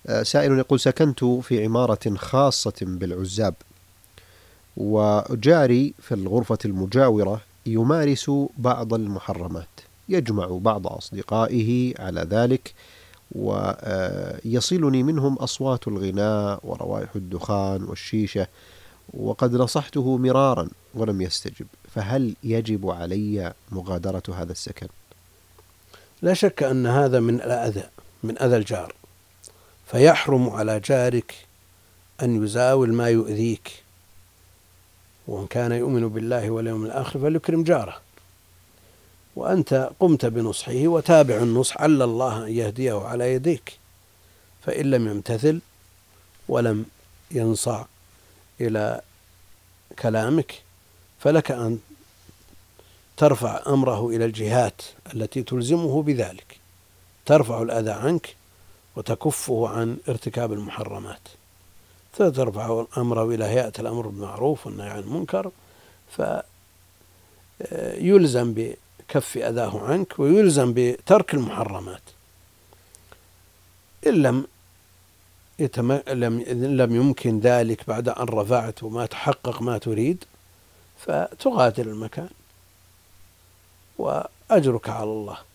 سائل يقول: سكنت في عمارة خاصة بالعزاب، وجاري في الغرفة المجاورة يمارس بعض المحرمات، يجمع بعض أصدقائه على ذلك، ويصلني منهم أصوات الغناء وروائح الدخان والشيشة، وقد نصحته مرارا ولم يستجب، فهل يجب علي مغادرة هذا السكن؟ لا شك أن هذا من أذى الجار، فيحرم على جارك أن يزاول ما يؤذيك، وإن كان يؤمن بالله واليوم الآخر فليكرم جاره. وأنت قمت بنصحه وتابع النصح، عل الله أن يهديه على يديك، فإن لم يمتثل ولم ينصع إلى كلامك فلك أن ترفع أمره إلى الجهات التي تلزمه بذلك، ترفع الأذى عنك وتكفه عن ارتكاب المحرمات، فترفع أمره إلى هيئة الأمر بالمعروف والنهي عن المنكر، فيلزم بكف أذاه عنك ويلزم بترك المحرمات. إن لم يمكن ذلك بعد أن رفعت وما تحقق ما تريد فتغادر المكان وأجرك على الله.